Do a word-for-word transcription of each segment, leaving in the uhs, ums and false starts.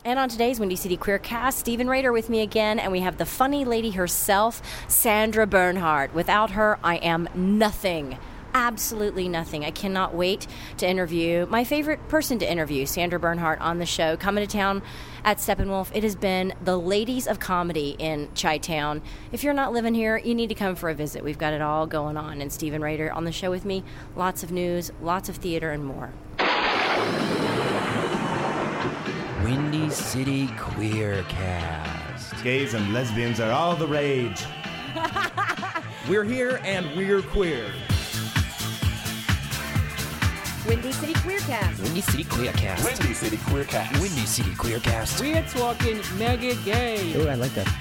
And on today's Windy City Queercast, Stephen Rader with me again, and we have the funny lady herself, Sandra Bernhard. Without her, I am nothing. Absolutely nothing. I cannot wait to interview my favorite person to interview, Sandra Bernhard, on the show. Coming to town at Steppenwolf, it has been the ladies of comedy in Chi-Town. If you're not living here, you need to come for a visit. We've got it all going on. And Stephen Rader on the show with me. Lots of news, lots of theater, and more. Windy City Queercast. Gays and lesbians are all the rage. We're here and we're queer. Windy City Queercast. Windy City Queercast. Windy City Queercast. Windy City Queercast. We're talking mega gay. Oh, I like that.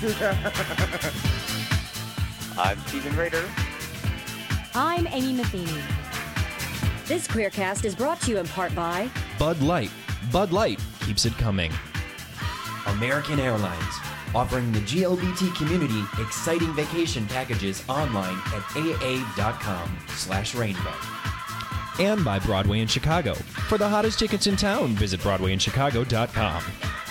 I'm Stephen Rader. I'm Amy Matheny. This Queercast is brought to you in part by Bud Light. Bud Light keeps it coming. American Airlines, offering the G L B T community exciting vacation packages online at aa.com slash rainbow. And by Broadway in Chicago. For the hottest tickets in town, visit broadway in chicago dot com.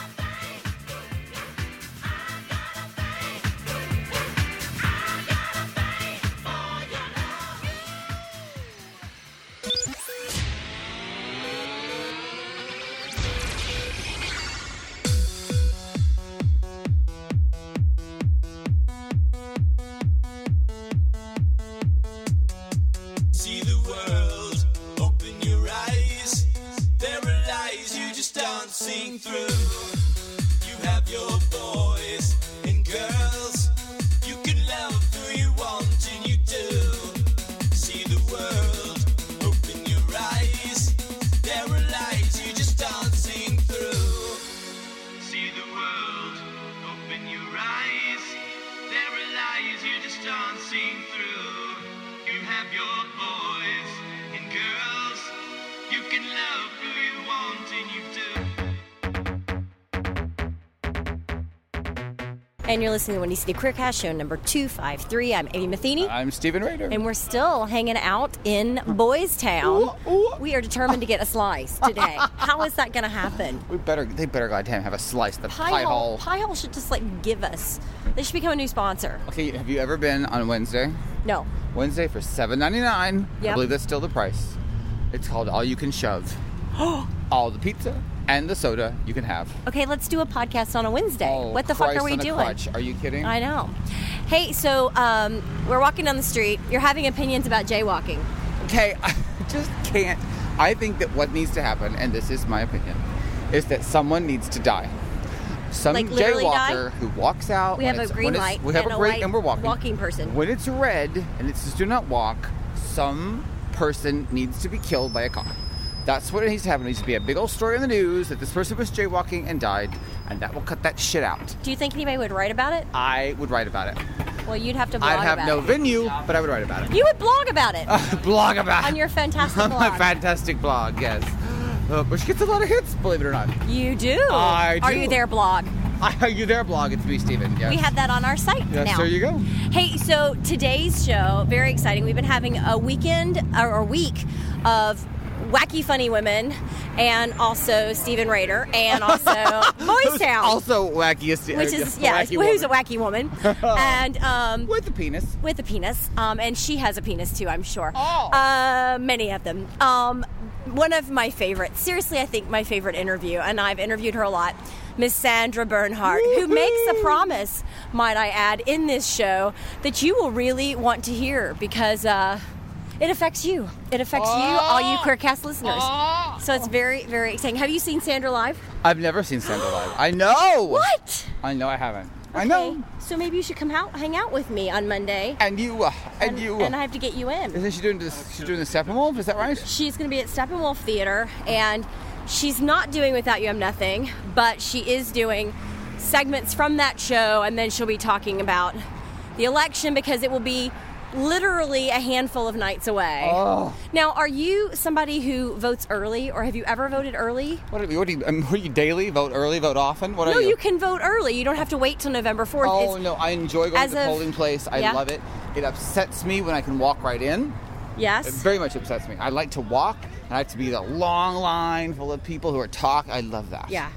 And you're listening to Windy City Queercast, show number two fifty-three. I'm Amy Matheny. I'm Stephen Rader. And we're still hanging out in Boys Town. Ooh, ooh. We are determined to get a slice today. How is that going to happen? We better, they better goddamn have a slice. The Pie, pie Hole. hole. Pie Hole should just like give us. They should become a new sponsor. Okay, have you ever been on Wednesday? No. Wednesday for seven ninety-nine. Yep. I believe that's still the price. It's called All You Can Shove. All the pizza and the soda you can have. Okay, let's do a podcast on a Wednesday. Oh, what the Christ fuck are we on a doing? crutch. Are you kidding? I know. Hey, so um, we're walking down the street. You're having opinions about jaywalking. Okay, I just can't. I think that what needs to happen, and this is my opinion, is that someone needs to die. Some Like literally jaywalker die? who walks out. We when have a it's- green when it's- light We have and a a green, white and we're walking. walking person. When it's red and it says "Do not walk," some person needs to be killed by a car. That's what it needs to happen. It needs to be a big old story in the news that this person was jaywalking and died, and that will cut that shit out. Do you think anybody would write about it? I would write about it. Well, you'd have to blog I'd have about no it. venue, but I would write about it. You would blog about it Blog about it. on your fantastic On blog. my fantastic blog, yes. Uh, which gets a lot of hits, believe it or not. You do. I Are do. you there, blog? Are you there, blog? It's me, Stephen. Yes. We have that on our site Yes, now. there you go. Hey, so today's show, very exciting. We've been having a weekend or a week of wacky funny women, and also Stephen Rader, and also Boys Town, Also wackiest. which is uh, yeah, wacky who's a woman. wacky woman, and um, With a penis. with a penis, um, and she has a penis too, I'm sure. Oh. Uh, many of them. Um, one of my favorites, seriously, I think my favorite interview, and I've interviewed her a lot, Miss Sandra Bernhard, who makes a promise, might I add, in this show that you will really want to hear because uh, it affects you. It affects you, all you Queercast listeners. So it's very, very exciting. Have you seen Sandra live? I've never seen Sandra live. I know. What? I know I haven't. I Okay, know. So maybe you should come out, hang out with me on Monday. And you. Uh, and, you. Uh, and I have to get you in. Isn't she doing this? She's doing the Steppenwolf? Is that right? She's going to be at Steppenwolf Theater, and she's not doing Without You I'm Nothing, but she is doing segments from that show, and then she'll be talking about the election because it will be literally a handful of nights away. Oh. Now, are you somebody who votes early, or have you ever voted early? What are you? What are you, um, what are you daily? Vote early? Vote often? What No, are you? you can vote early. You don't have to wait till November fourth. Oh It's, no, I enjoy going as to the of- polling place. I yeah. love it. It upsets me when I can walk right in. It yes. very much upsets me. I like to walk, and I like to be the long line full of people who are talking. I love that. Yeah.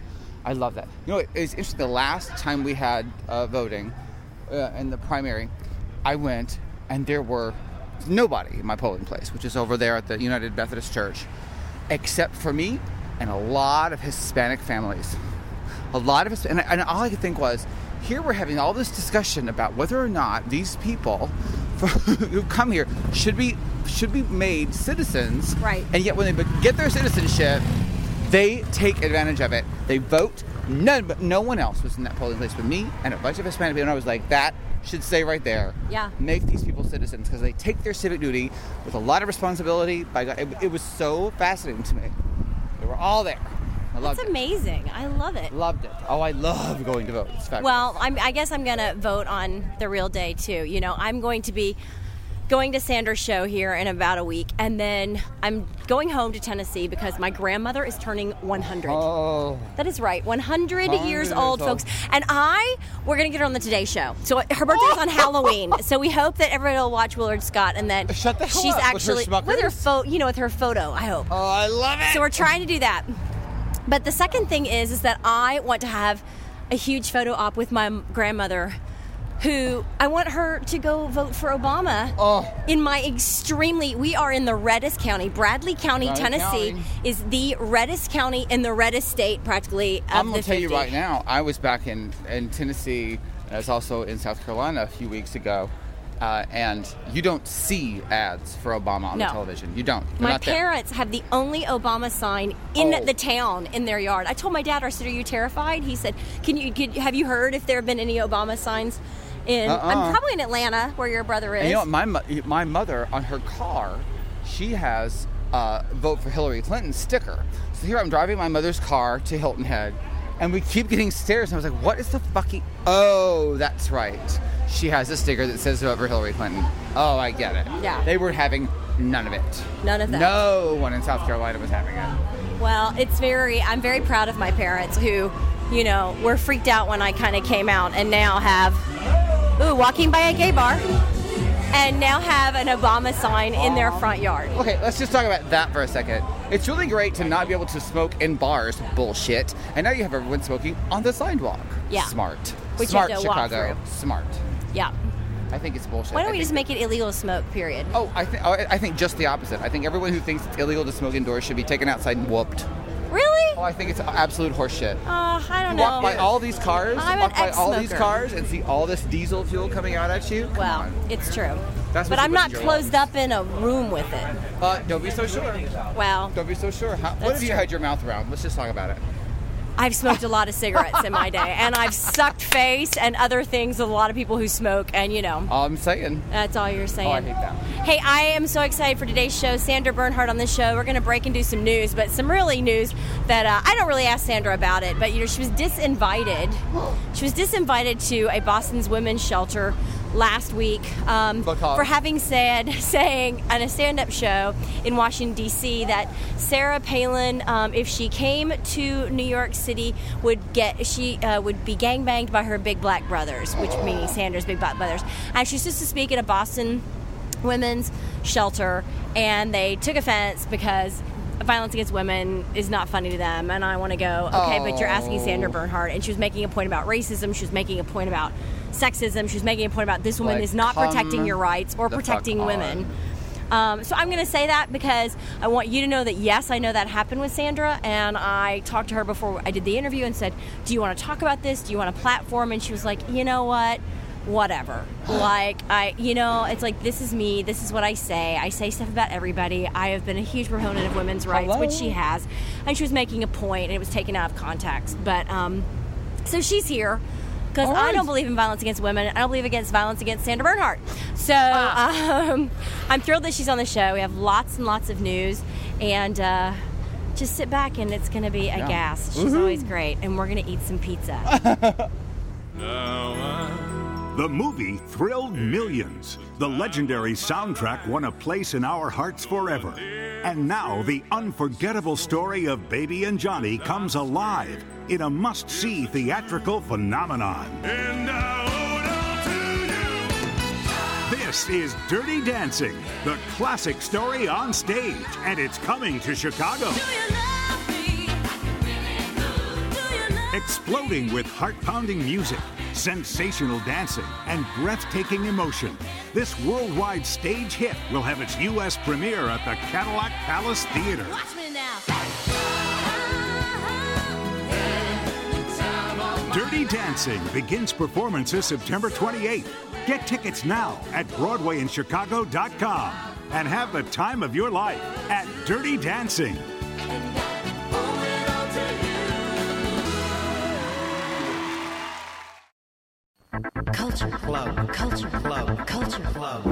I love that. You know, it, it's interesting. The last time we had uh, voting uh, in the primary, I went and there were nobody in my polling place, which is over there at the United Methodist Church, except for me and a lot of Hispanic families. A lot of us, and, and all I could think was, here we're having all this discussion about whether or not these people who come here should be should be made citizens. Right. And yet when they get their citizenship, they take advantage of it. They vote. None, but no one else was in that polling place but me and a bunch of Hispanic people. And I was like, that should stay right there. Yeah. Make these people citizens because they take their civic duty with a lot of responsibility. By God, it, it was so fascinating to me. They were all there. I loved That's it. amazing. I love it. Loved it. Oh, I love going to vote. It's fabulous. Well, I'm, I guess I'm going to vote on the real day, too. You know, I'm going to be going to Sandra's show here in about a week, and then I'm going home to Tennessee because my grandmother is turning one hundred. Oh. That is right. one hundred years years old, old. folks. And I, we're going to get her on the Today Show. So her birthday's on Halloween. So we hope that everybody will watch Willard Scott and that Shut the hell she's up. actually With her Smuckers? with her photo, you know, with her photo, I hope. Oh, I love it. So we're trying to do that. But the second thing is, is that I want to have a huge photo op with my grandmother, who I want her to go vote for Obama. Oh. In my extremely, we are in the reddest county. Bradley County, Bradley Tennessee, County. is the reddest county in the reddest state, practically, of I'm the going to tell you fifty. right now, I was back in, in Tennessee, and I was also in South Carolina a few weeks ago, uh, and you don't see ads for Obama on No. the television. You don't. They're My not there. parents have the only Obama sign in Oh. the town in their yard. I told my dad, I said, "Are you terrified?" He said, "Can you? Can, have you heard if there have been any Obama signs?" In Uh-uh. I'm probably in Atlanta, where your brother is. And you know what? My, mo- my mother, on her car, she has uh, vote for Hillary Clinton sticker. So here I'm driving my mother's car to Hilton Head, and we keep getting stares. And I was like, what is the fucking... Oh, that's right. She has a sticker that says vote for Hillary Clinton. Oh, I get it. Yeah. They were having none of it. None of that. No one in South Carolina was having it. Well, it's very, I'm very proud of my parents who, you know, were freaked out when I kind of came out and now have, ooh, walking by a gay bar, and now have an Obama sign in their front yard. Okay, let's just talk about that for a second. It's really great to not be able to smoke in bars, bullshit, and now you have everyone smoking on the sidewalk. Yeah. Smart. Which you Smart, have to walk Chicago. through. Smart. Yeah. I think it's bullshit. Why don't I we think just make it illegal to smoke, period? Oh, I think I think just the opposite. I think everyone who thinks it's illegal to smoke indoors should be taken outside and whooped. Really? Oh, I think it's absolute horseshit. Uh, I don't You know. walk by all these cars, I'm walk an by all these ex-smoker. cars, and see all this diesel fuel coming out at you. Come Well, on. it's true. That's what but you I'm put not in your closed lungs. up in a room with it. Uh, don't be so sure. Well, Don't be so sure. How, what That's have you true. had your mouth around? Let's just talk about it. I've smoked a lot of cigarettes in my day, and I've sucked face and other things with a lot of people who smoke, and you know, All I'm saying. that's all you're saying. Oh, I hate that. Hey, I am so excited for today's show. Sandra Bernhard on this show. We're going to break and do some news, but some really news that uh, I don't really ask Sandra about it, but you know, she was disinvited. She was disinvited to a Boston's women's shelter last week um, Because? for having said, saying on a stand-up show in Washington, D C, that Sarah Palin, um, if she came to New York City, would get she uh, would be gangbanged by her big black brothers, which meaning Sandra's big black brothers. And she was supposed to speak at a Boston women's shelter, and they took offense because violence against women is not funny to them. And I want to go, okay, but you're asking Sandra Bernhard, and she was making a point about racism. She was making a point about sexism. She was making a point about this woman Like, is not come protecting your rights or the fuck protecting on. women. Um, so I'm going to say that because I want you to know that, yes, I know that happened with Sandra, and I talked to her before I did the interview and said, do you want to talk about this? Do you want a platform? And she was like, you know what? Whatever. Like, I, you know, it's like, this is me. This is what I say. I say stuff about everybody. I have been a huge proponent of women's rights, Hello? which she has. And she was making a point, and it was taken out of context. But, um, so she's here. Because All I right. don't believe in violence against women. I don't believe against violence against Sandra Bernhard. So Ah. um, I'm thrilled that she's on the show. We have lots and lots of news. And uh, just sit back, and it's going to be a Yeah. gas. She's always great. And we're going to eat some pizza. The movie thrilled millions. The legendary soundtrack won a place in our hearts forever. And now the unforgettable story of Baby and Johnny comes alive in a must-see theatrical phenomenon. And I owe it all to you. This is Dirty Dancing, the classic story on stage, and it's coming to Chicago. Exploding with heart-pounding music, sensational dancing, and breathtaking emotion, this worldwide stage hit will have its U S premiere at the Cadillac Palace Theater. Watch me now. Dirty Dancing begins performances September twenty-eighth. Get tickets now at Broadway in Chicago dot com and have the time of your life at Dirty Dancing. Culture Club. Culture Club. Culture Club.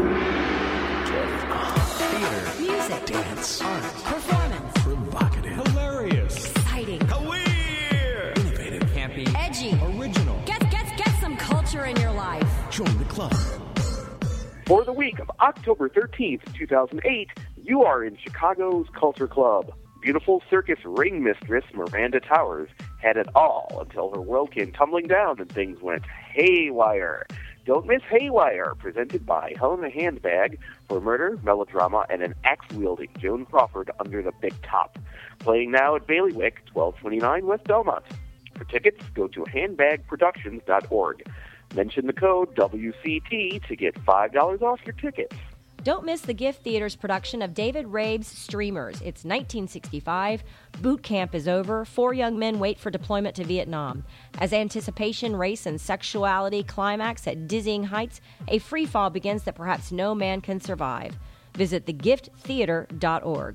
Theater. Music. Dance. Art. Performance. Provocative. Hilarious. Exciting. Weird. Innovative. Campy. Edgy. Original. Get, get, get some culture in your life. Join the club. For the week of October thirteenth, two thousand eight, you are in Chicago's Culture Club. Beautiful circus ring mistress Miranda Towers had it all until her world came tumbling down and things went haywire. Don't miss Haywire, presented by Helena Handbag, for murder, melodrama, and an axe-wielding Joan Crawford under the big top. Playing now at Bailiwick, twelve twenty-nine West Belmont. For tickets, go to handbag productions dot org. Mention the code W C T to get five dollars off your tickets. Don't miss the Gift Theater's production of David Rabe's Streamers. It's nineteen sixty-five. Boot camp is over. Four young men wait for deployment to Vietnam. As anticipation, race, and sexuality climax at dizzying heights, a free fall begins that perhaps no man can survive. Visit the gift theater dot org.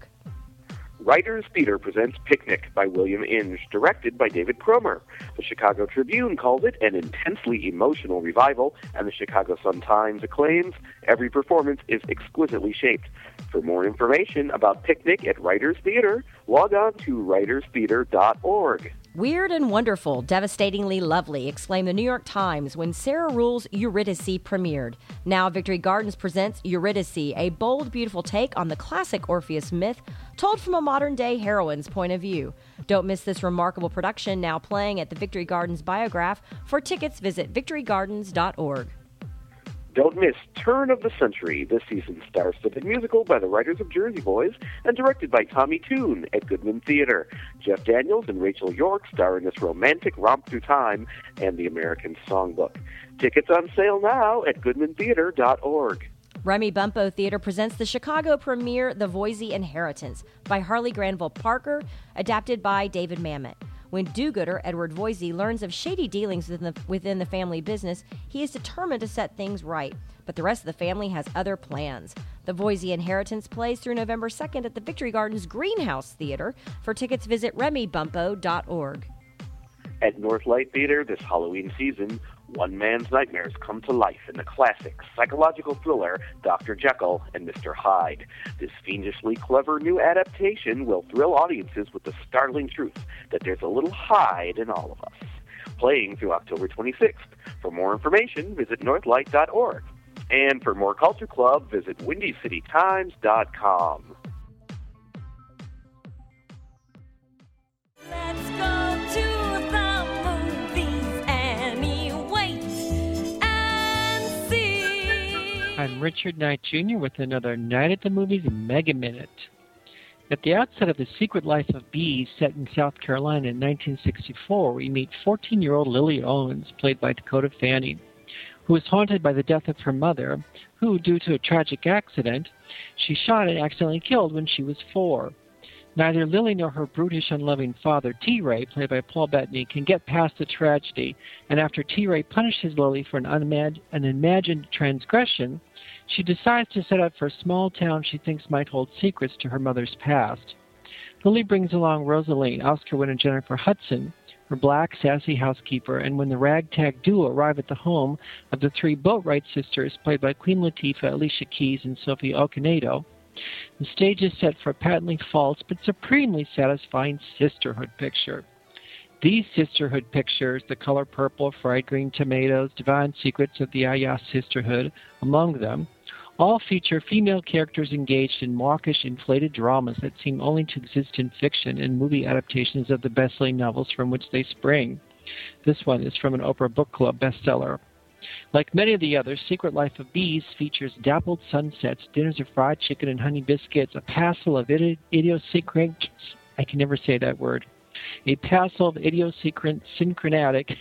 Writers Theater presents Picnic by William Inge, directed by David Cromer. The Chicago Tribune calls it an intensely emotional revival, and the Chicago Sun-Times acclaims every performance is exquisitely shaped. For more information about Picnic at Writers Theater, log on to writers theater dot org. Weird and wonderful, devastatingly lovely, exclaimed the New York Times when Sarah Ruhl's Eurydice premiered. Now Victory Gardens presents Eurydice, a bold, beautiful take on the classic Orpheus myth, told from a modern-day heroine's point of view. Don't miss this remarkable production, now playing at the Victory Gardens Biograph. For tickets, visit victory gardens dot org. Don't miss Turn of the Century, this season's star-studded musical by the writers of Jersey Boys and directed by Tommy Tune at Goodman Theater. Jeff Daniels and Rachel York star in this romantic romp through time and the American Songbook. Tickets on sale now at goodman theater dot org. Remy Bumpo Theater presents the Chicago premiere The Voisey Inheritance by Harley Granville Parker, adapted by David Mamet. When do-gooder Edward Voisey learns of shady dealings within the, within the family business, he is determined to set things right. But the rest of the family has other plans. The Voisey Inheritance plays through November second at the Victory Gardens Greenhouse Theater. For tickets, visit remy bumpo dot org. At Northlight Theater this Halloween season, one man's nightmares come to life in the classic psychological thriller Doctor Jekyll and Mister Hyde. This fiendishly clever new adaptation will thrill audiences with the startling truth that there's a little Hyde in all of us. Playing through October twenty-sixth. For more information, visit northlight dot org. And for more Culture Club, visit windy city times dot com. Let's go to the movies anyway and see. I'm Richard Knight Junior with another Night at the Movies Mega Minute. At the outset of The Secret Life of Bees, set in South Carolina in nineteen sixty-four, we meet fourteen-year-old Lily Owens, played by Dakota Fanning, who is haunted by the death of her mother, who, due to a tragic accident, she shot and accidentally killed when she was four. Neither Lily nor her brutish, unloving father, T-Ray, played by Paul Bettany, can get past the tragedy, and after T-Ray punishes Lily for an, unimag- an imagined transgression, she decides to set out for a small town she thinks might hold secrets to her mother's past. Lily brings along Rosaline, Oscar winner Jennifer Hudson, her black, sassy housekeeper, and when the ragtag duo arrive at the home of the three Boatwright sisters, played by Queen Latifah, Alicia Keys, and Sophie Okonedo, the stage is set for a patently false but supremely satisfying sisterhood picture. These sisterhood pictures, The Color Purple, Fried Green Tomatoes, Divine Secrets of the Ayah Sisterhood, among them, all feature female characters engaged in mawkish, inflated dramas that seem only to exist in fiction and movie adaptations of the best-selling novels from which they spring. This one is from an Oprah Book Club bestseller. Like many of the others, Secret Life of Bees features dappled sunsets, dinners of fried chicken and honey biscuits, a passel of idi- idiosyncratic, I can never say that word, A passive, idiosyncratic,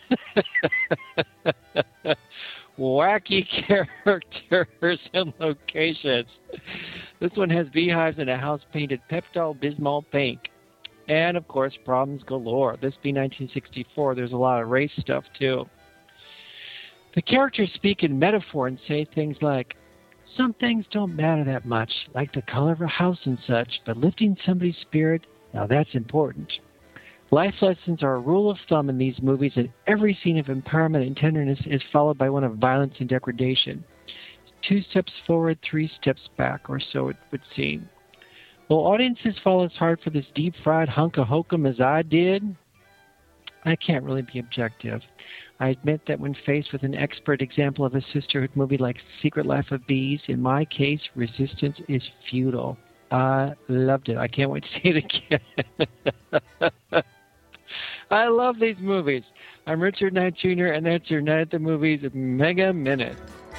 wacky characters and locations. This one has beehives and a house painted Pepto-Bismol pink. And, of course, problems galore. This being nineteen sixty-four, there's a lot of race stuff, too. The characters speak in metaphor and say things like, some things don't matter that much, like the color of a house and such, but lifting somebody's spirit, now that's important. Life lessons are a rule of thumb in these movies, and every scene of empowerment and tenderness is followed by one of violence and degradation. Two steps forward, three steps back, or so it would seem. Will audiences fall as hard for this deep-fried hunk of hokum as I did? I can't really be objective. I admit that when faced with an expert example of a sisterhood movie like Secret Life of Bees, in my case, resistance is futile. I loved it. I can't wait to see it again. I love these movies. I'm Richard Knight Junior, and that's your Night at the Movies Mega Minute.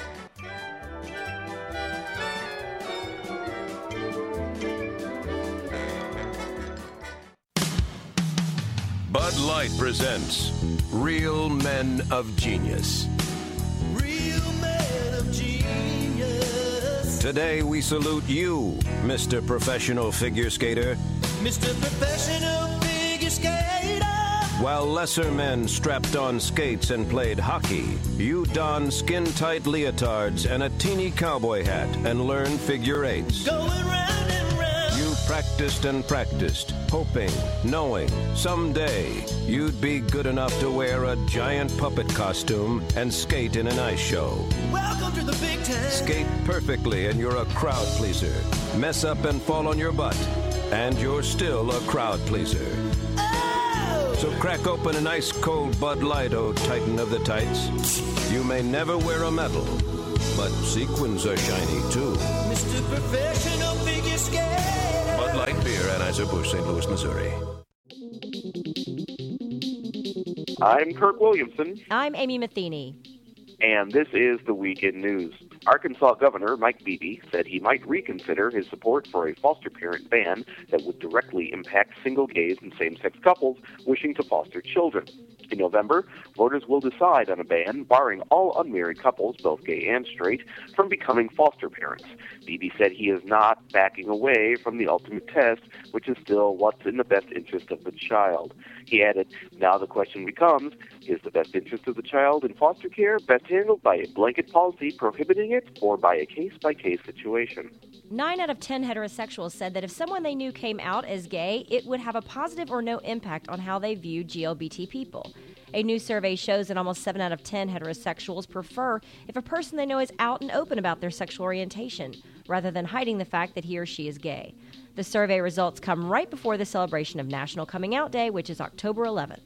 Bud Light presents Real Men of Genius. Real men of genius. Today we salute you, Mister Professional Figure Skater. Mister Professional Figure Skater. While lesser men strapped on skates and played hockey, you don skin-tight leotards and a teeny cowboy hat and learn figure eights. Going round and round. You practiced and practiced, hoping, knowing, someday you'd be good enough to wear a giant puppet costume and skate in an ice show. Welcome to the big time. Skate perfectly and you're a crowd pleaser. Mess up and fall on your butt, and you're still a crowd pleaser. Oh! So crack open an ice cold Bud Light, oh Titan of the Tights. You may never wear a medal, but sequins are shiny too. Mister Professional Figure Skater. Bud Light Beer, Anheuser-Busch, Saint Louis, Missouri. I'm Kirk Williamson. I'm Amy Matheny. And this is the Weekend News. Arkansas Governor Mike Beebe said he might reconsider his support for a foster parent ban that would directly impact single gays and same-sex couples wishing to foster children. In November, voters will decide on a ban barring all unmarried couples, both gay and straight, from becoming foster parents. Beebe said he is not backing away from the ultimate test, which is still what's in the best interest of the child. He added, now the question becomes, is the best interest of the child in foster care best handled by a blanket policy prohibiting it or by a case-by-case situation? Nine out of ten heterosexuals said that if someone they knew came out as gay, it would have a positive or no impact on how they view G L B T people. A new survey shows that almost seven out of ten heterosexuals prefer if a person they know is out and open about their sexual orientation, rather than hiding the fact that he or she is gay. The survey results come right before the celebration of National Coming Out Day, which is October eleventh.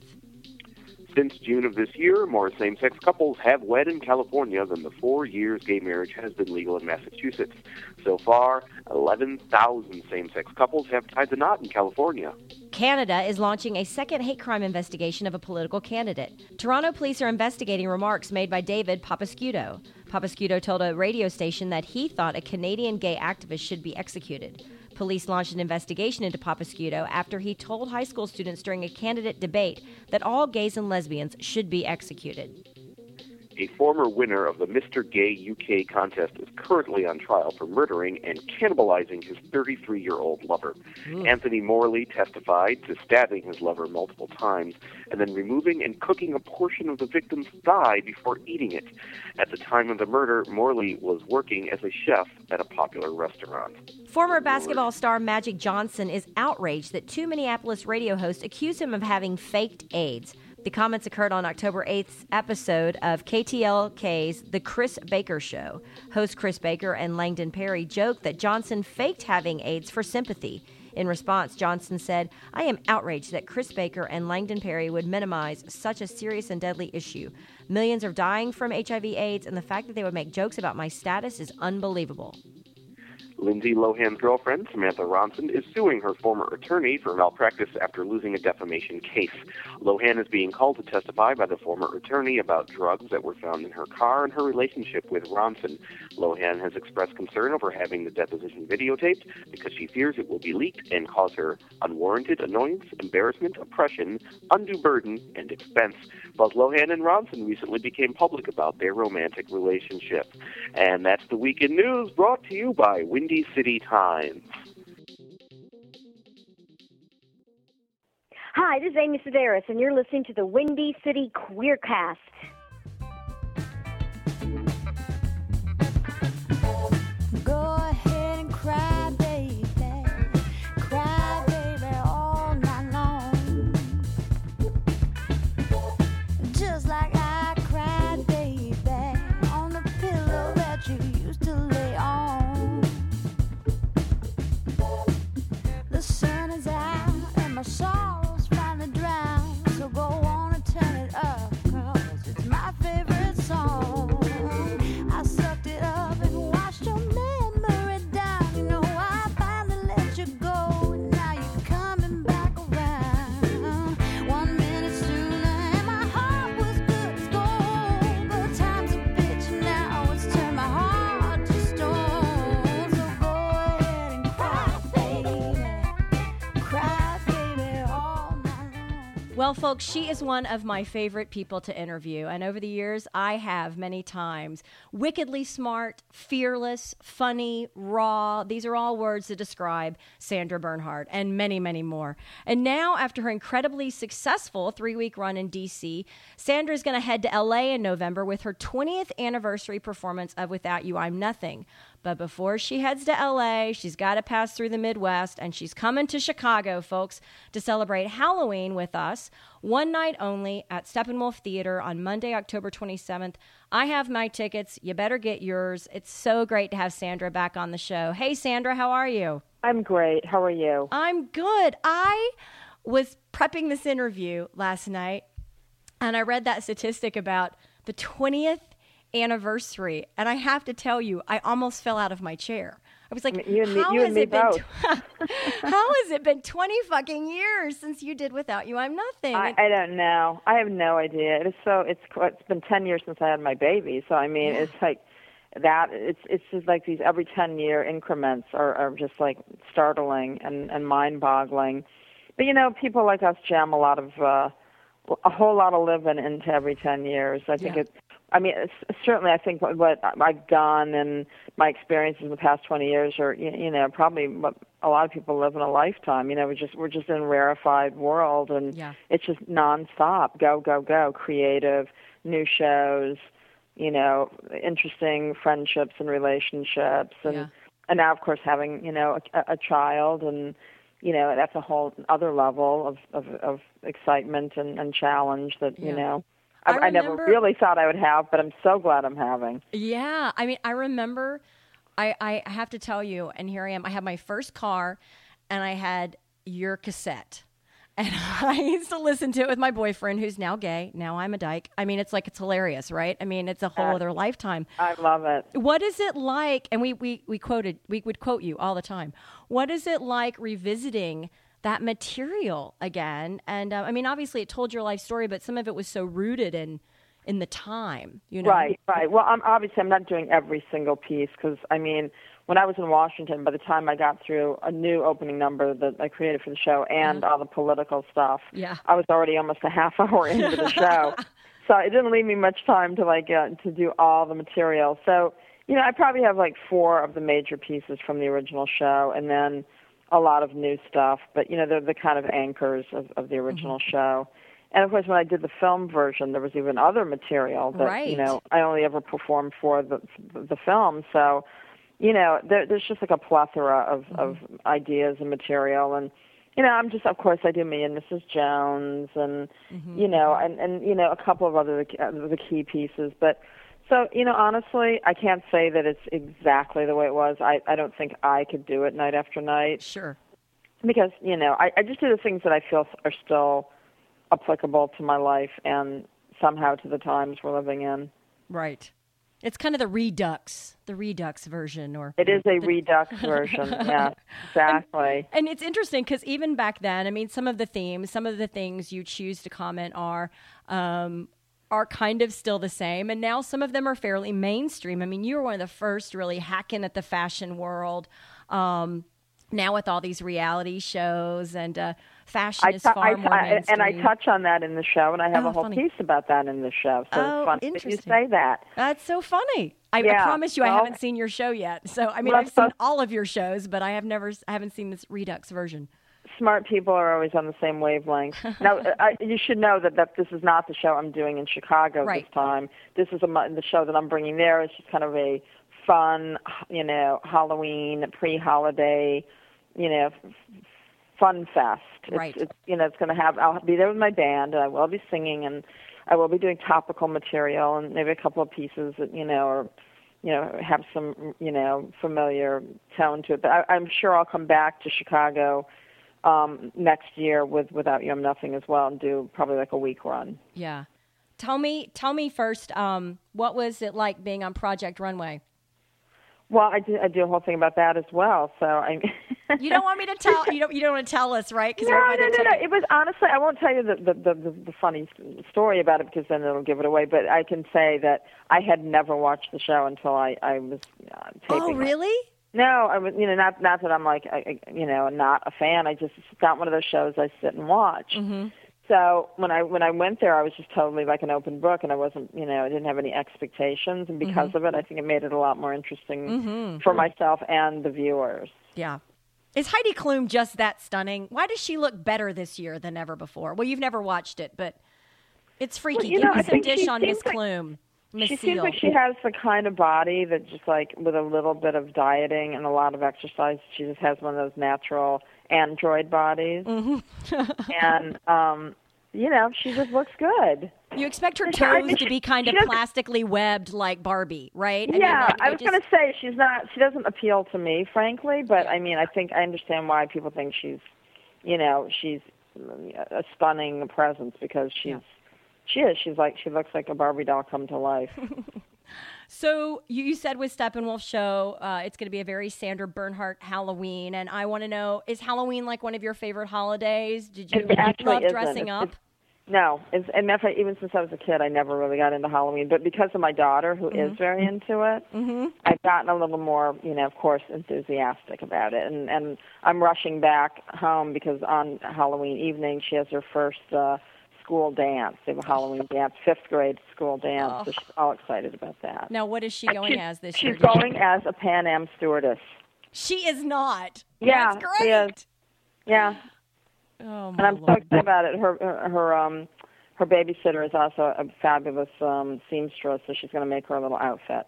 Since June of this year, more same-sex couples have wed in California than the four years gay marriage has been legal in Massachusetts. So far, eleven thousand same-sex couples have tied the knot in California. Canada is launching a second hate crime investigation of a political candidate. Toronto police are investigating remarks made by David Papascudo. Papascudo told a radio station that he thought a Canadian gay activist should be executed. Police launched an investigation into Papascudo after he told high school students during a candidate debate that all gays and lesbians should be executed. A former winner of the Mister Gay U K contest is currently on trial for murdering and cannibalizing his thirty-three-year-old lover. Ooh. Anthony Morley testified to stabbing his lover multiple times and then removing and cooking a portion of the victim's thigh before eating it. At the time of the murder, Morley was working as a chef at a popular restaurant. Former basketball star Magic Johnson is outraged that two Minneapolis radio hosts accuse him of having faked AIDS. The comments occurred on October eighth's episode of K T L K's The Chris Baker Show. Host Chris Baker and Langdon Perry joked that Johnson faked having AIDS for sympathy. In response, Johnson said, I am outraged that Chris Baker and Langdon Perry would minimize such a serious and deadly issue. Millions are dying from H I V AIDS, and the fact that they would make jokes about my status is unbelievable. Lindsay Lohan's girlfriend, Samantha Ronson, is suing her former attorney for malpractice after losing a defamation case. Lohan is being called to testify by the former attorney about drugs that were found in her car and her relationship with Ronson. Lohan has expressed concern over having the deposition videotaped because she fears it will be leaked and cause her unwarranted annoyance, embarrassment, oppression, undue burden, and expense. Both Lohan and Ronson recently became public about their romantic relationship. And that's the Week in News, brought to you by Windy City Times. Hi, this is Amy Sedaris, and you're listening to the Windy City Queercast. Go ahead and cry, baby. Cry, baby, all night long. Just like I cried, baby, on the pillow that you used to lay on. The sun is out and my sorrows finally drown. So go on and turn it up, 'cause it's my favorite song. I sucked it up and watched your memory down. You know I finally let you go, and now you're coming back around. One minute sooner and my heart was good as gold, but time's a bitch now, it's turned my heart to stone. So go ahead and cry, baby, cry, baby, all night long. Well, folks, she is one of my favorite people to interview, and over the years, I have many times. Wickedly smart, fearless, funny, raw. These are all words to describe Sandra Bernhard, and many, many more. And now, after her incredibly successful three-week run in D C, Sandra is going to head to L A in November with her twentieth anniversary performance of Without You, I'm Nothing. But before she heads to L A, she's got to pass through the Midwest, and she's coming to Chicago, folks, to celebrate Halloween with us, one night only at Steppenwolf Theater on Monday, October twenty-seventh. I have my tickets. You better get yours. It's so great to have Sandra back on the show. Hey, Sandra, how are you? I'm great. How are you? I'm good. I was prepping this interview last night, and I read that statistic about the twentieth anniversary, and I have to tell you, I almost fell out of my chair. I was like, you and me, how you has and me it been both. tw- how has it been twenty fucking years since you did Without You, I'm Nothing? I, I don't know. I have no idea. It is so. It's it's been ten years since I had my baby. So I mean, Yeah. it's like that. It's it's just like these every ten year increments are, are just like startling and, and mind boggling. But you know, people like us jam a lot of uh, a whole lot of living into every ten years. I think Yeah. it's. I mean, it's, certainly, I think what, what I've done and my experiences in the past twenty years are, you, you know, probably what a lot of people live in a lifetime. You know, we just we're just in a rarefied world, and Yeah. it's just nonstop, go, go, go, creative, new shows, you know, interesting friendships and relationships, and Yeah. and now, of course, having you know a, a child, and you know that's a whole other level of of, of excitement and, and challenge that Yeah. you know. I I, I never remember- really thought I would have, but I'm so glad I'm having. Yeah, I mean, I remember, I, I have to tell you, and here I am, I had my first car, and I had your cassette. And I used to listen to it with my boyfriend, who's now gay. Now I'm a dyke. I mean, it's like, it's hilarious, right? I mean, it's a whole Uh, other lifetime. I love it. What is it like, and we, we, we quoted, we would quote you all the time. What is it like revisiting that material again? And uh, I mean, obviously it told your life story, but some of it was so rooted in, in the time, you know? Right, right. Well, I'm obviously I'm not doing every single piece because I mean, when I was in Washington, by the time I got through a new opening number that I created for the show and all the political stuff, Yeah. I was already almost a half hour into the show. So it didn't leave me much time to like uh, to do all the material. So you know, I probably have like four of the major pieces from the original show, and then a lot of new stuff. But you know, they're the kind of anchors of, of the original Mm-hmm. show. And of course, when I did the film version, there was even other material that Right. you know I only ever performed for the the film. So you know, there, there's just like a plethora of, Mm-hmm. of ideas and material. And you know, I'm just, of course, I do me and Missus Jones, and Mm-hmm. you know, and and you know, a couple of other uh, the key pieces. But so you know, honestly, I can't say that it's exactly the way it was. I I don't think I could do it night after night. Sure. Because you know, I, I just do the things that I feel are still applicable to my life and somehow to the times we're living in. Right. It's kind of the Redux, the Redux version, or it is a the... Redux version. Yeah, exactly. And, and it's interesting because even back then, I mean, some of the themes, some of the things you choose to comment are um, are kind of still the same, and now some of them are fairly mainstream. I mean, you were one of the first really hacking at the fashion world. Um, now with all these reality shows and uh, fashion I is t- far I t- more mainstream. And I touch on that in the show, and I have Oh, a whole funny. piece about that in the show. So Oh, it's fun that you interesting. say that. That's so funny. I, I Yeah, promise you, I well- haven't seen your show yet. So I mean, Well, I've seen all of your shows, but I have never, I haven't seen this Redux version. Smart people are always on the same wavelength. Now, I, you should know that, that this is not the show I'm doing in Chicago Right. this time. This is a, mo- the show that I'm bringing there. It's just kind of a fun, you know, Halloween, pre-holiday, you know, f- fun fest. It's, Right. It's, you know, it's going to have. I'll be there with my band, and I will be singing, and I will be doing topical material, and maybe a couple of pieces that you know, or you know, have some you know familiar tone to it. But I, I'm sure I'll come back to Chicago um, next year with Without You I'm Nothing as well, and do probably like a week run. Yeah. Tell me, tell me first, um, what was it like being on Project Runway? Well, I do, I do a whole thing about that as well. So I. You don't want me to tell you don't you don't want to tell us, right? No, no, no, no. It was honestly, I won't tell you the, the, the, the, the funny story about it because then it'll give it away. But I can say that I had never watched the show until I, I was uh, taping Oh, really? it. No, I was, you know, not not that I'm like, I, I- you know, not a fan. I just, it's not one of those shows I sit and watch. Mm-hmm. So when I when I went there, I was just totally like an open book, and I wasn't, you know, I didn't have any expectations, and because Mhm. of it, I think it made it a lot more interesting Mhm. for myself and the viewers. Yeah. Is Heidi Klum just that stunning? Why does she look better this year than ever before? Well, you've never watched it, but it's freaky. Well, you Give know, me I some think dish she on seems Miss like- Klum. Miss She Seal. seems like she has the kind of body that just like with a little bit of dieting and a lot of exercise, she just has one of those natural android bodies. Mm-hmm. and, um, you know, she just looks good. You expect her I toes mean, to be she- kind of she doesn't- plastically webbed like Barbie, right? I mean, yeah, like, I it was just- going to say she's not, she doesn't appeal to me, frankly, but I mean, I think I understand why people think she's, you know, she's a stunning presence because she's, she is, she's like, she looks like a Barbie doll come to life. So you, you said with Steppenwolf show, uh, it's going to be a very Sandra Bernhardt Halloween, and I want to know: is Halloween like one of your favorite holidays? Did you It actually love isn't. dressing It's- up? it's- No, it's, and if I, even since I was a kid, I never really got into Halloween. But because of my daughter, who is Mhm. very into it, Mm-hmm. I've gotten a little more, you know, of course, enthusiastic about it. And and I'm rushing back home because on Halloween evening she has her first uh, school dance. They have a Halloween dance, fifth grade school dance. Oh. So she's all excited about that. Now, what is she going she's, as this she's year? Did you- going as a Pan Am stewardess. She is not. Yeah, That's she great. is. Yeah. Oh, And my I'm so Lord. excited about it. Her her, her um her babysitter is also a fabulous um seamstress, so she's going to make her a little outfit.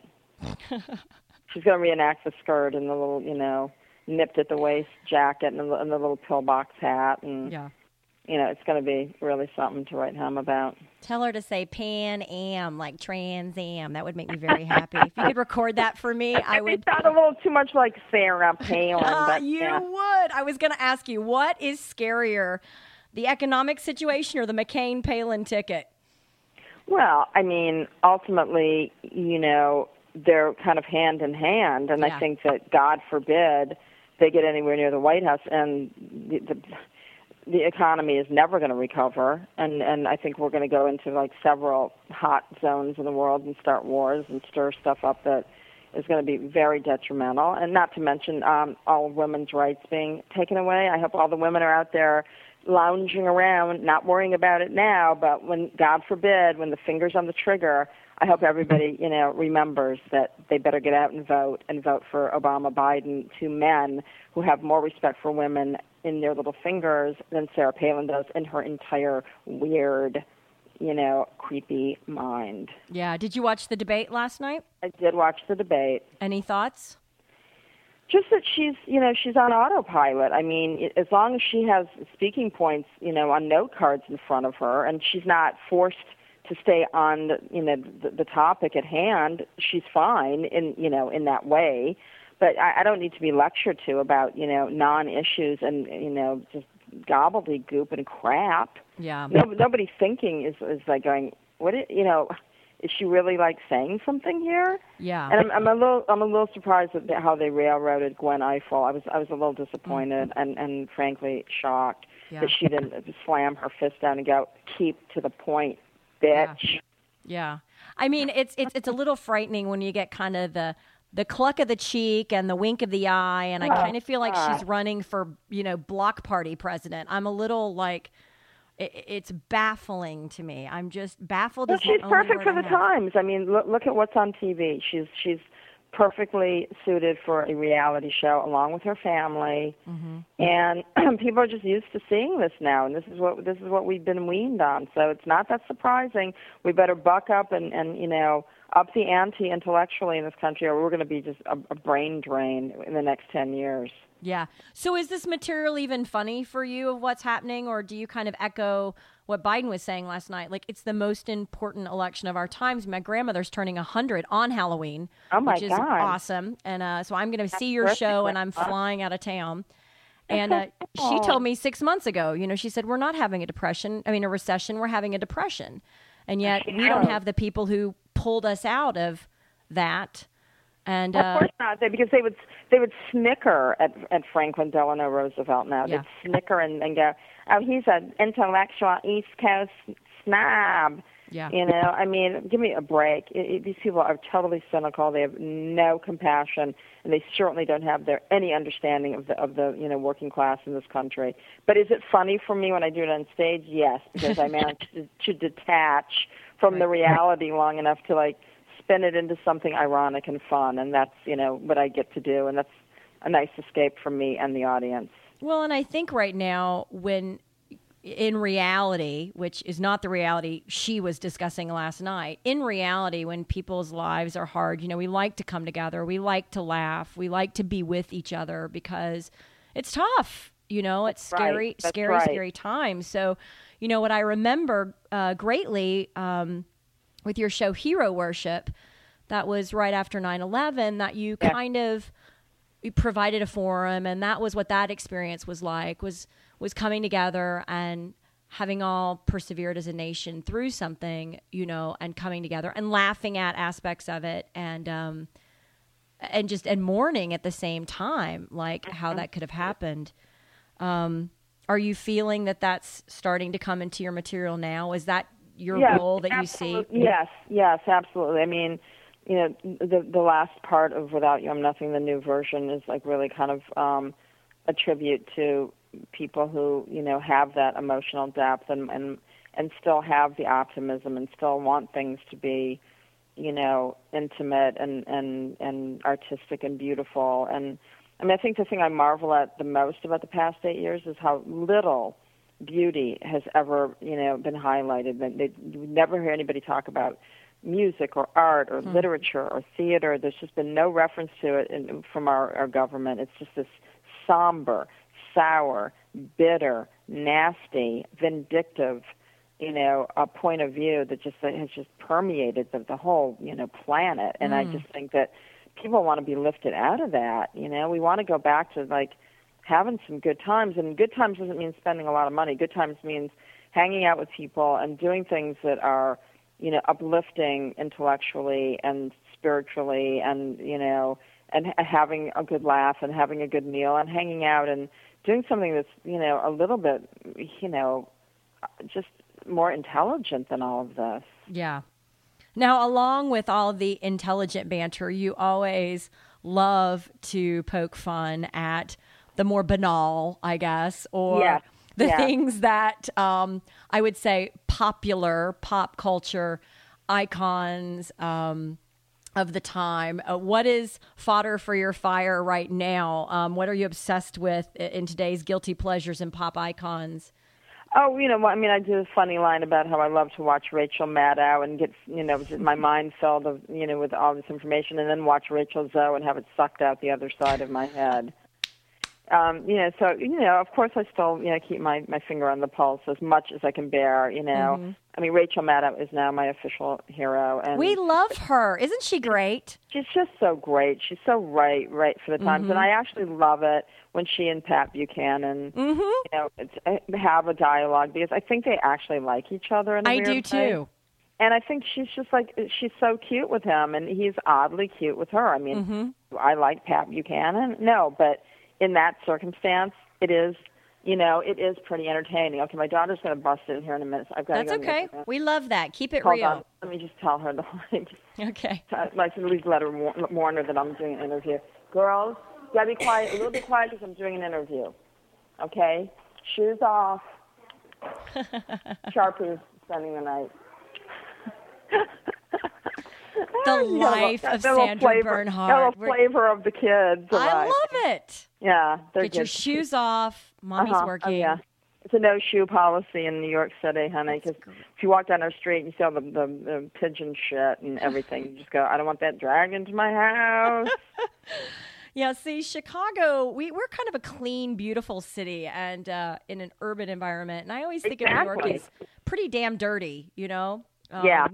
She's going to reenact the skirt and the little, you know, nipped at the waist jacket and the, and the little pillbox hat, and Yeah. you know, it's going to be really something to write home about. Tell her to say Pan Am, like Trans Am. That would make me very happy. If you could record that for me, I would. It sounds a little too much like Sarah Palin, Ah, but you yeah. would. I was going to ask you, what is scarier, the economic situation or the McCain Palin ticket? Well, I mean, ultimately, you know, they're kind of hand in hand, and Yeah. I think that God forbid they get anywhere near the White House, and the the, the economy is never going to recover, and and I think we're going to go into like several hot zones in the world and start wars and stir stuff up that is going to be very detrimental, and not to mention um, all women's rights being taken away. I hope all the women are out there lounging around, not worrying about it now, but when, God forbid, when the finger's on the trigger, I hope everybody, you know, remembers that they better get out and vote and vote for Obama, Biden, two men who have more respect for women in their little fingers than Sarah Palin does in her entire weird, you know, creepy mind. Yeah. Did you watch the debate last night? I did watch the debate. Any thoughts? Just that she's, you know, she's on autopilot. I mean, i- as long as she has speaking points, you know, on note cards in front of her, and she's not forced to stay on, the, you know, the, the topic at hand, she's fine in, you know, in that way. But I, I don't need to be lectured to about, you know, non-issues and, you know, just gobbledygook and crap. Yeah. No, nobody's thinking is, is like going, what, it, you know, is she really like saying something here? Yeah. And I'm, I'm a little, I'm a little surprised at how they railroaded Gwen Ifill. I was, I was a little disappointed mm-hmm. and, and frankly shocked yeah. that she didn't slam her fist down and go, "Keep to the point, bitch." Yeah. yeah. I mean, it's it's it's a little frightening when you get kind of the the cluck of the cheek and the wink of the eye, and I kind of feel like she's running for, you know, block party president. I'm a little like, it, it's baffling to me. I'm just baffled. Well, is she's the only perfect word for I the have. times. I mean, look, look at what's on T V. She's she's perfectly suited for a reality show along with her family, mm-hmm. and people are just used to seeing this now. And this is what this is what we've been weaned on. So it's not that surprising. We better buck up and and you know. up the ante intellectually in this country, or we're going to be just a, a brain drain in the next ten years. Yeah. So is this material even funny for you of what's happening, or do you kind of echo what Biden was saying last night? Like, it's the most important election of our times. My grandmother's turning one hundred on Halloween, oh my which is God. awesome. And uh, so I'm going to see your show, and I'm flying out of town. And uh, she Oh. told me six months ago, you know, she said, we're not having a depression. I mean, a recession. We're having a depression. And yet we don't have the people who pulled us out of that. And uh, of course not, they, because they would they would snicker at at Franklin Delano Roosevelt now. Yeah. They'd snicker and, and go, "Oh, he's an intellectual East Coast snob." Yeah. You know, I mean, give me a break. It, it, these people are totally cynical. They have no compassion, and they certainly don't have their any understanding of the of the you know working class in this country. But is it funny for me when I do it on stage? Yes, because I managed to, to detach from right. the reality long enough to like spin it into something ironic and fun, and that's you know what I get to do, and that's a nice escape from me and the audience. Well, and I think right now when in reality, which is not the reality she was discussing last night, in reality, when people's lives are hard, you know, we like to come together, we like to laugh, we like to be with each other because it's tough, you know, it's That's scary, right. That's scary, right. scary times. So, you know, what I remember uh, greatly um, with your show Hero Worship, that was right after nine eleven, that you yeah. kind of you provided a forum, and that was what that experience was like, was was coming together and having all persevered as a nation through something, you know, and coming together and laughing at aspects of it and um, and just and mourning at the same time, like how that could have happened. Um, are you feeling that that's starting to come into your material now? Is that your yes, role that absolutely. you see? Yes, yes, absolutely. I mean, you know, the the last part of Without You I'm Nothing, the new version, is like really kind of um, a tribute to people who, you know, have that emotional depth and, and and still have the optimism and still want things to be, you know, intimate and, and, and artistic and beautiful. And I mean, I think the thing I marvel at the most about the past eight years is how little beauty has ever, you know, been highlighted. They, you would never hear anybody talk about music or art or Hmm. literature or theater. There's just been no reference to it in, from our, our government. It's just this somber, sour, bitter, nasty, vindictive, you know, a point of view that just that has just permeated the, the whole, you know, planet. And Mm. I just think that people want to be lifted out of that. You know, we want to go back to like having some good times. And good times doesn't mean spending a lot of money. Good times means hanging out with people and doing things that are, you know, uplifting intellectually and spiritually, and you know, and ha- having a good laugh and having a good meal and hanging out and doing something that's, you know, a little bit, you know, just more intelligent than all of this. Yeah. Now, along with all the intelligent banter, you always love to poke fun at the more banal, I guess, or Yeah. the Yeah. things that um, I would say popular pop culture icons um, of the time. Uh, what is fodder for your fire right now? Um, what are you obsessed with in today's guilty pleasures and pop icons? Oh, you know, I mean, I do a funny line about how I love to watch Rachel Maddow and get, you know, my mind filled of, you know, with all this information, and then watch Rachel Zoe and have it sucked out the other side of my head. Um, you know, so, you know, of course I still, you know, keep my, my finger on the pulse as much as I can bear, you know. Mm-hmm. I mean, Rachel Maddow is now my official hero. And We love her. Isn't she great? she's just so great. She's so right, right for the times. Mm-hmm. And I actually love it when she and Pat Buchanan, Mm-hmm. you know, it's, uh, have a dialogue, because I think they actually like each other in a I weird do way. too. and I think she's just like, she's so cute with him, and he's oddly cute with her. I mean, Mm-hmm. do I like Pat Buchanan? No, but in that circumstance, it is, you know, it is pretty entertaining. Okay, my daughter's going to bust in here in a minute. So I've got That's to go okay. We love that. Keep it Hold real. on. Let me just tell her the Okay. I'd like to at least let her warn, warn her that I'm doing an interview. Girls, you got to be quiet, a little bit quiet because I'm doing an interview. Okay? Shoes off. Sharpie's spending the night. The You know, life that of little Sandra flavor, Bernhard. That little We're- flavor of the kids. I alive. love it. Yeah, they're Get good. your shoes off. Mommy's Uh-huh. working. Oh, yeah. It's a no-shoe policy in New York City, honey, because if you walk down our street and you see all the, the, the pigeon shit and everything, you just go, I don't want that dragged into my house. Yeah, see, Chicago, we, we're kind of a clean, beautiful city and uh, in an urban environment. And I always think of New Exactly. York as pretty damn dirty, you know? Um, Yeah.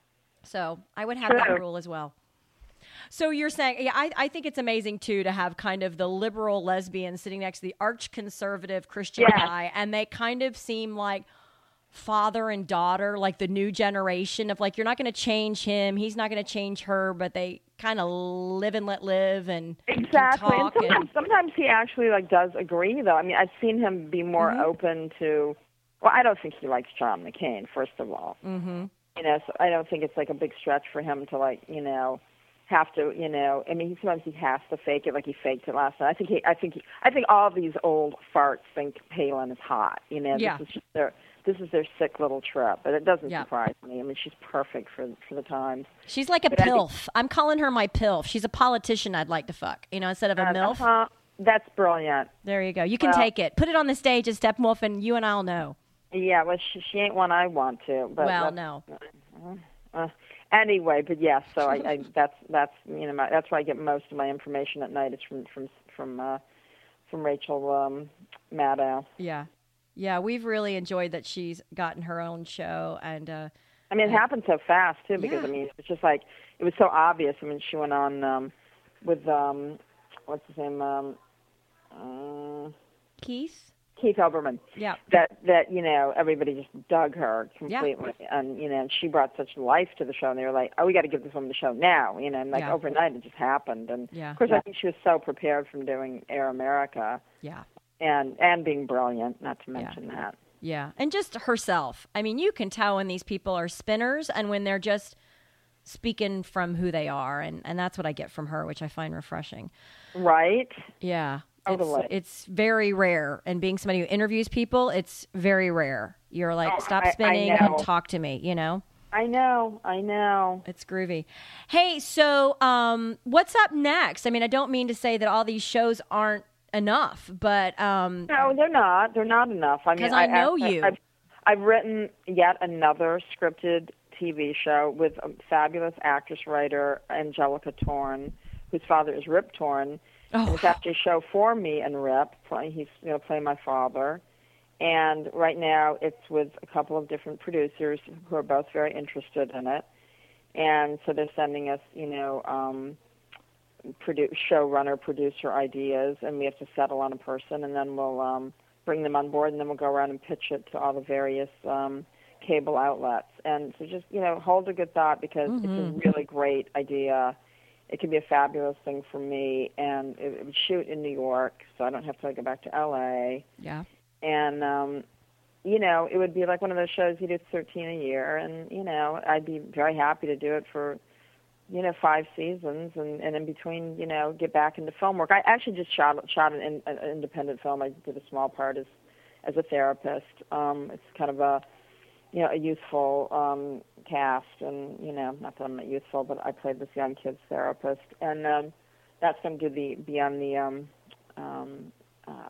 So I would have that True. rule as well. So you're saying, yeah, I, I think it's amazing, too, to have kind of the liberal lesbian sitting next to the arch-conservative Christian Yes. guy, and they kind of seem like father and daughter, like the new generation of, like, you're not going to change him, he's not going to change her, but they kind of live and let live and can Exactly. And talk. sometimes, and, sometimes he actually like does agree, though. I mean, I've seen him be more Mhm. open to. Well, I don't think he likes John McCain. First of all, mm-hmm. you know, so I don't think it's like a big stretch for him to like, you know, have to, you know. I mean, he, sometimes he has to fake it, like he faked it last night. I think he, I think he, I think all of these old farts think Palin is hot. You know, Yeah. this is just their. This is their sick little trip, but it doesn't Yeah. surprise me. I mean, she's perfect for for the times. She's like a But I think- pilf. I'm calling her my pilf. She's a politician I'd like to fuck, you know, instead of a Uh, milf. uh-huh. That's brilliant. There you go. You can Well- take it. Put it on the stage as Steppenwolf, and you and I'll know. Yeah, well, she, she ain't one I want to. But Well, that's- no. Uh, anyway, but yes, so I, I that's that's you know my, that's where I get most of my information at night. It's from from from uh, from Rachel um, Maddow. Yeah. Yeah, we've really enjoyed that she's gotten her own show. and uh, I mean, it and- happened so fast too because Yeah. I mean it's just like it was so obvious. I mean, she went on um, with um, what's his name, um, uh, Keith? Keith Olbermann. Yeah. That that you know everybody just dug her completely, and you know and she brought such life to the show, and they were like, oh, we got to give this woman the show now, you know, and like Yeah. overnight it just happened, and Yeah. of course Yeah. I think she was so prepared from doing Air America, Yeah. and and being brilliant, not to mention that. Yeah. And just herself. I mean, you can tell when these people are spinners and when they're just speaking from who they are. And, and that's what I get from her, which I find refreshing. Right? Yeah. Totally. It's, it's very rare. And being somebody who interviews people, it's very rare. You're like, Oh, stop I- I spinning know. and talk to me, you know? I know, I know. It's groovy. Hey, so um, what's up next? I mean, I don't mean to say that all these shows aren't enough, but um, No, they're not. They're not enough. I mean, 'Cause I know I, you. I've, I've written yet another scripted T V show with a fabulous actress writer Angelica Torn, whose father is Rip Torn. Oh, And it's actually a show for me and Rip. Play, he's going to play my father. And right now it's with a couple of different producers who are both very interested in it. And so they're sending us, you know, um, produ- showrunner, producer ideas, and we have to settle on a person, and then we'll um, bring them on board, and then we'll go around and pitch it to all the various um, cable outlets. And so just, you know, hold a good thought because Mhm. it's a really great idea. It could be a fabulous thing for me, and it, it would shoot in New York, so I don't have to go back to L A. yeah. And, um, you know, it would be like one of those shows you do thirteen a year, and, you know, I'd be very happy to do it for, you know, five seasons, and, and in between, you know, get back into film work. I actually just shot shot an, in, an independent film. I did a small part as as a therapist. Um, it's kind of a, you know, a youthful um, cast, and, you know, not that I'm not youthful, but I played this young kid's therapist, and um, that's going to do the be on the um, um, uh,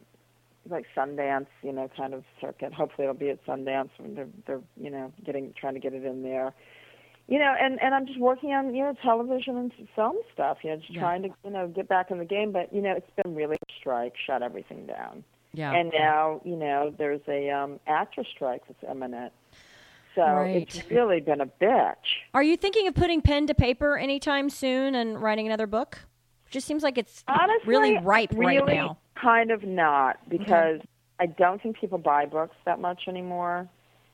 like Sundance, you know, kind of circuit. Hopefully, it'll be at Sundance when they're they're you know getting trying to get it in there. You know, and, and I'm just working on, you know, television and film stuff, you know, just Yeah. trying to, you know, get back in the game. But, you know, it's been really a strike, shut everything down. Yeah. And now, you know, there's a um, actress strike that's imminent. So Right. it's really been a bitch. Are you thinking of putting pen to paper anytime soon and writing another book? Just seems like it's Honestly, really ripe really right now. kind of not, because I don't think people buy books that much anymore.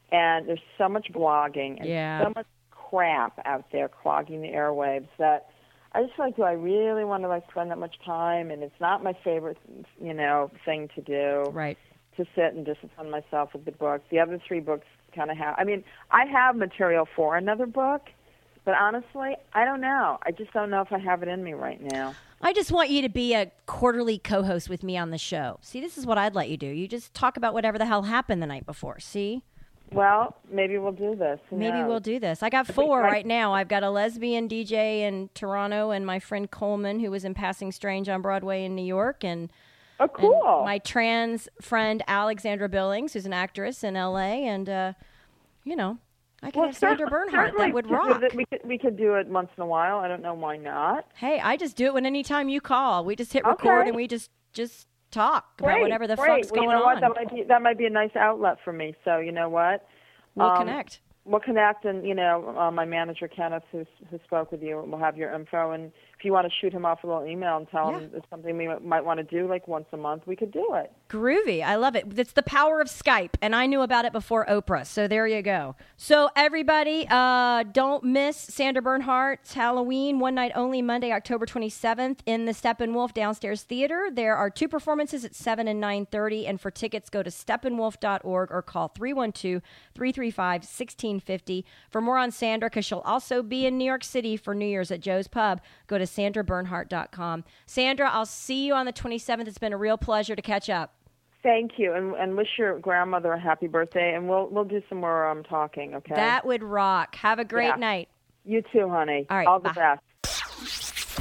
And there's so much blogging and Yeah. so much crap out there clogging the airwaves that I just feel like, do I really want to like spend that much time? And it's not my favorite, you know, thing to do. Right. To sit and discipline myself with the book. The other three books kind of have. I mean, I have material for another book, but honestly, I don't know. I just don't know if I have it in me right now. I just want you to be a quarterly co-host with me on the show. See, this is what I'd let you do. You just talk about whatever the hell happened the night before. See? Well, maybe we'll do this. Who Maybe knows? we'll do this. I got four right now. I've got a lesbian D J in Toronto and my friend Coleman, who was in Passing Strange on Broadway in New York. And, oh, cool. and my trans friend Alexandra Billings, who's an actress in L A. And, uh, you know, I could Well, have Sandra certainly- Bernhardt. That certainly would we could rock. do it- We could, we could do it once in a while. I don't know why not. Hey, I just do it when anytime you call. We just hit record Okay. and we just, just talk Great, about whatever the great. fuck's well, going you know what? on. That might be that might be a nice outlet for me. So you know what? We'll Um, connect. We'll connect, and you know, uh, my manager Kenneth, who who spoke with you, will have your info. And if you want to shoot him off a little email and tell him it's something we might want to do, like once a month, we could do it. Groovy. I love it. It's the power of Skype, and I knew about it before Oprah, so there you go. So everybody, uh, don't miss Sandra Bernhardt's Halloween, one night only, Monday, October twenty-seventh, in the Steppenwolf Downstairs Theater. There are two performances at seven and nine thirty, and for tickets, go to steppenwolf dot org or call three one two, three three five, one six five zero. For more on Sandra, because she'll also be in New York City for New Year's at Joe's Pub, go to sandra bernhardt dot com. Sandra, I'll see you on the twenty-seventh. It's been a real pleasure to catch up. Thank you, and, and wish your grandmother a happy birthday, and we'll we'll do some more um, talking. Okay. That would rock. Have a great Yeah. night. You too, honey. All right. All the bye. best.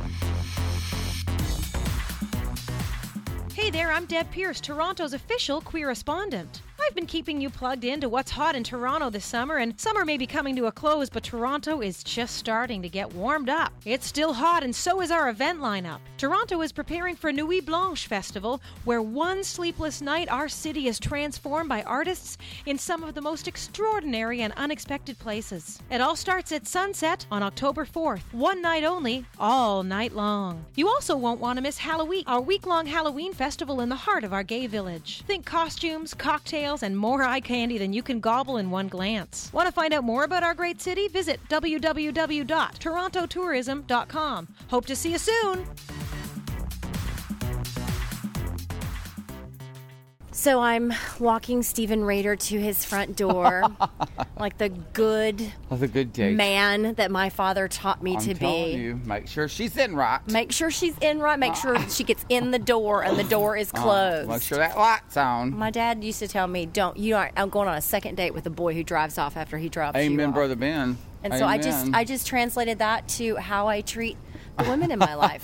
Hey there, I'm Deb Pierce, Toronto's official queer-respondent. I've been keeping you plugged into what's hot in Toronto this summer, and summer may be coming to a close, but Toronto is just starting to get warmed up. It's still hot, and so is our event lineup. Toronto is preparing for Nuit Blanche Festival, where one sleepless night our city is transformed by artists in some of the most extraordinary and unexpected places. It all starts at sunset on October fourth, one night only, all night long. You also won't want to miss Halloween, our week-long Halloween festival in the heart of our gay village. Think costumes, cocktails, and more eye candy than you can gobble in one glance. Want to find out more about our great city? Visit w w w dot toronto tourism dot com. Hope to see you soon. So I'm walking Stephen Rader to his front door, like the good That's a good date. man that my father taught me I'm to telling be. you, make sure she's in right. Make sure she's in right. Make sure she gets in the door and the door is closed. Uh, make sure that light's on. My dad used to tell me, "Don't you aren't I'm going on a second date with a boy who drives off after he drops you Amen, off." Brother Ben. And so I just Amen. I just translated that to how I treat the women in my life.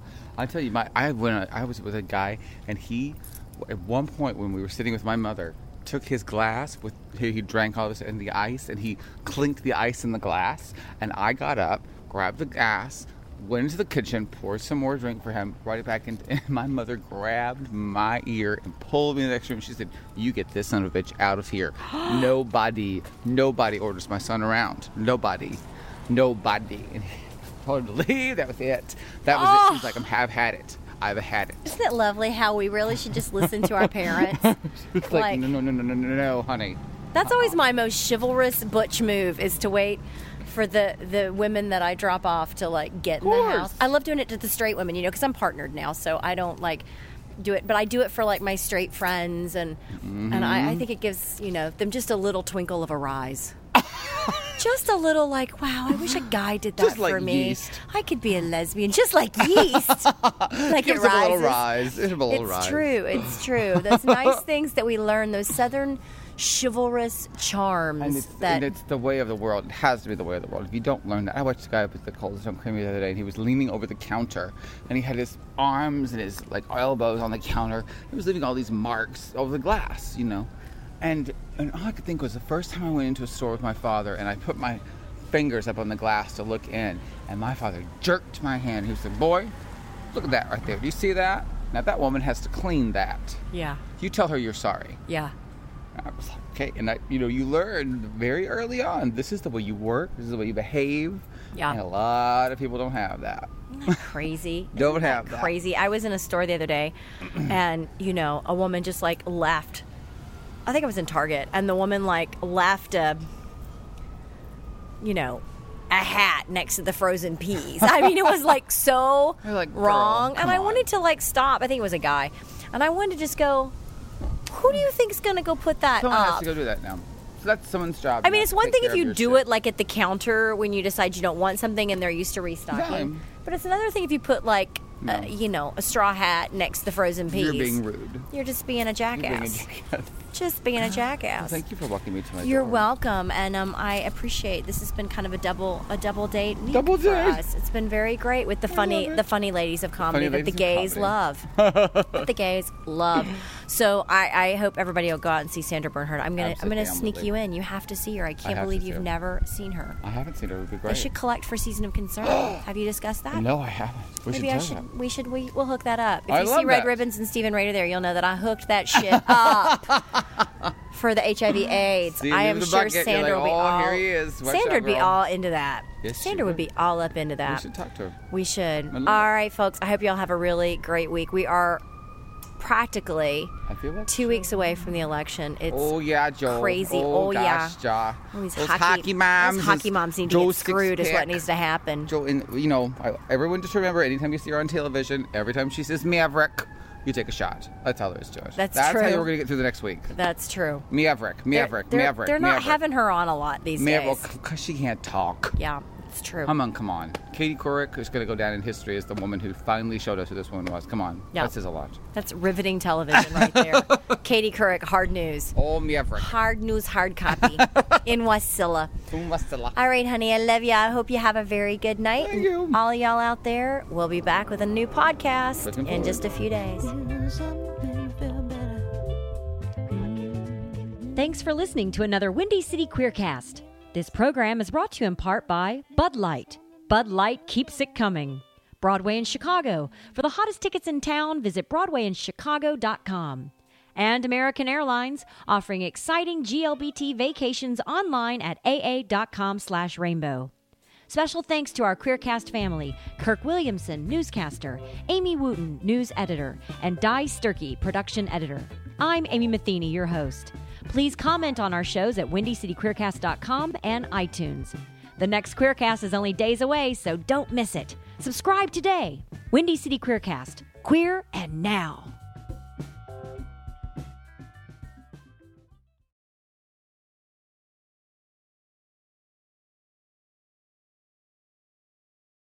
I tell you, my I when I was with a guy, and he, at one point when we were sitting with my mother, took his glass with he, he drank all this and the ice, and he clinked the ice in the glass, and I got up, grabbed the glass, went into the kitchen, poured some more drink for him, brought it back in, and my mother grabbed my ear and pulled me in the next room. She said, "You get this son of a bitch out of here. nobody, nobody orders my son around. Nobody, nobody." And he told him to leave. That was it. That was Oh. it. She's like, "I'm have had it. I've had it." Isn't it lovely how we really should just listen to our parents? It's like, Like- no, no, no, no, no, no, no, honey. That's always my most chivalrous butch move, is to wait for the, the women that I drop off to like get in the course. house. I love doing it to the straight women, you know, because I'm partnered now, so I don't like do it, but I do it for like my straight friends, and and I, I think it gives, you know, them just a little twinkle of a rise. Just a little like, wow, I wish a guy did that Just like for me. yeast. I could be a lesbian, just like yeast. Like Gives it them a little rises. rise. Give them a little It's rise. true. It's true. Those nice things that we learn, those southern chivalrous charms. And it's, that and it's the way of the world. It has to be the way of the world. If you don't learn that, I watched a guy up at the Cold Stone Creamery the other day, and he was leaning over the counter, and he had his arms and his like elbows on the counter. He was leaving all these marks over the glass, you know. And and all I could think was the first time I went into a store with my father, and I put my fingers up on the glass to look in, and my father jerked my hand. He said, "Boy, look at that right there. Do you see that? Now that woman has to clean that. Yeah. You tell her you're sorry." Yeah. I was like, okay, and I, you know, you learn very early on. This is the way you work. This is the way you behave. Yeah. And a lot of people don't have that. Isn't that crazy? Don't Isn't have that. Crazy. I was in a store the other day, and you know, a woman just like left I think I was in Target, and the woman like left a, you know, a hat next to the frozen peas. I mean, it was like so like, wrong, girl, and I on. wanted to like stop. I think it was a guy, and I wanted to just go. Who do you think is going to go put that Someone up? has to go do that now. So that's someone's job. I mean, now, it's to one take thing care if of you your do shit. it like at the counter when you decide you don't want something and they're used to restocking. Exactly. But it's another thing if you put like, No. uh, you know, a straw hat next to the frozen peas. You're being rude. You're just being a You're jackass. being a jackass. Just being a jackass. Thank you for walking me to my You're door. welcome, and um, I appreciate this has been kind of a double a double date week Double for date. us. It's been very great with the funny the funny ladies of comedy Funny that the ladies gays of love. that the gays love. So I, I hope everybody will go out and see Sandra Bernhard. I'm gonna I'm gonna Absolutely. sneak you in. You have to see her. I can't have believe to you've too. never seen her. I haven't seen her. It would be They great. should collect for Season of Concern. Have you discussed that? No, I haven't. We Maybe should I do should. that. We should. We we'll hook that up. If I you love see Red that. Ribbons and Stephen Rader there, you'll know that I hooked that shit up for the H I V AIDS. See him I in am the sure bucket, you're Sandra like, will be "Oh, all. here he is. Watch Sandra out, would be girl." all into that. Yes, she Sandra would would. be all up into We that. should talk to her. We should. I All love right, folks. I hope you all have a really great week. We are practically I feel like two weeks away from the election. It's oh yeah, Joe. crazy. Oh, Oh, gosh, yeah. Ja. All these Those hockey, hockey moms. Those hockey those moms need to Joe get screwed. Is what six-pack. needs to happen. Joe, and you know, I, everyone just remember, anytime you see her on television, every time she says Maverick, you take a shot. That's how there is to it. That's That's how true. we're gonna get through the next week. That's true. Maverick, Maverick, they're, Maverick. They're not Maverick. having her on a lot these Maverick, days. because she can't talk. Yeah, it's true. Come on, come on. Katie Couric is going to go down in history as the woman who finally showed us who this woman was. Come on. Yeah. That says a lot. That's riveting television right there. Katie Couric, hard news. Oh, Maverick. Hard news, hard copy. in Wasilla. In Wasilla. All right, honey, I love you. I hope you have a very good night. Thank and you. all of y'all out there, we'll be back with a new podcast Looking in forward. just a few days. Thanks for listening to another Windy City Queercast. This program is brought to you in part by Bud Light. Bud Light keeps it coming. Broadway in Chicago. For the hottest tickets in town, visit broadway in chicago dot com. And American Airlines, offering exciting G L B T vacations online at A A dot com slash rainbow. Special thanks to our Queercast family, Kirk Williamson, newscaster, Amy Wooten, news editor, and Di Sturkey, production editor. I'm Amy Matheny, your host. Please comment on our shows at windy city queercast dot com and iTunes. The next Queercast is only days away, so don't miss it. Subscribe today. Windy City Queercast. Queer and now.